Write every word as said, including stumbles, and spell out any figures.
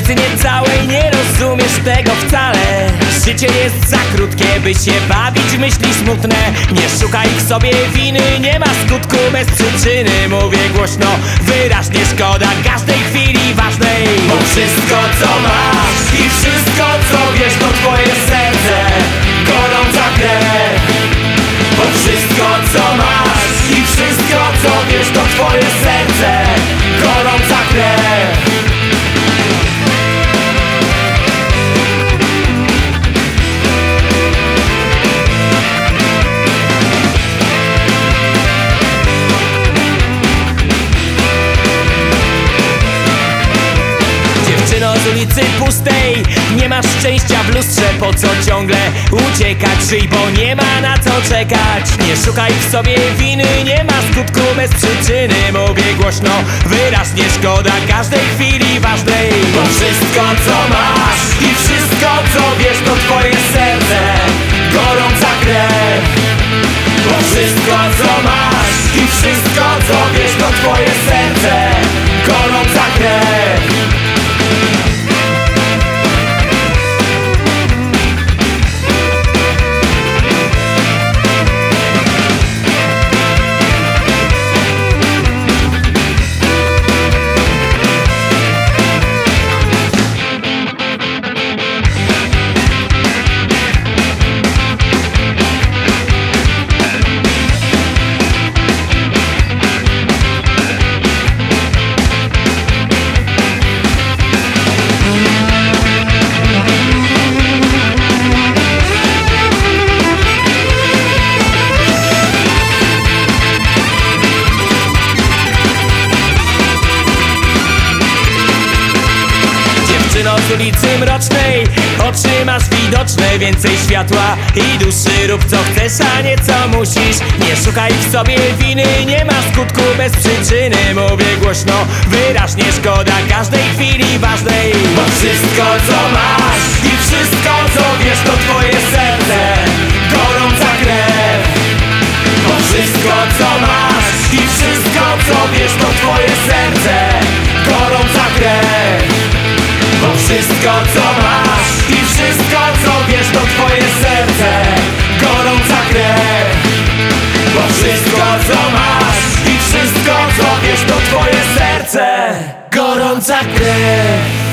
ulicy niecałej nie rozumiesz tego wcale. Życie jest za krótkie, by się bawić w myśli smutne. Nie szukaj w sobie winy, nie ma skutku bez przyczyny. Mówię głośno, wyraźnie, szkoda każdej chwili ważnej. Bo wszystko co masz i wszystko co wiesz to twoje serce, gorąca krew. Bo wszystko co masz i wszystko co wiesz to twoje serce, gorąca krew. Z ulicy pustej nie masz szczęścia w lustrze. Po co ciągle uciekać? Żyj, bo nie ma na co czekać. Nie szukaj w sobie winy, nie ma skutku bez przyczyny. Mówię głośno, wyraźnie, szkoda każdej chwili ważnej. Bo wszystko co masz i wszystko co wiesz to twoje serce, gorąca krew. Bo wszystko co masz i wszystko co wiesz to twoje serce, gorąca krew. Z ulicy mrocznej oczy masz widoczne. Więcej światła i duszy, rób co chcesz, a nie co musisz. Nie szukaj w sobie winy, nie ma skutku bez przyczyny. Mówię głośno, wyraźnie, szkoda każdej chwili ważnej. Bo wszystko co masz i wszystko co wiesz to twoje serce, gorąca krew. Bo wszystko co masz i wszystko co wiesz to twoje serce, gorąca krew. Bo wszystko co masz i wszystko co wiesz to twoje serce, gorąca krew. Bo wszystko co masz i wszystko co wiesz to twoje serce, gorąca krew.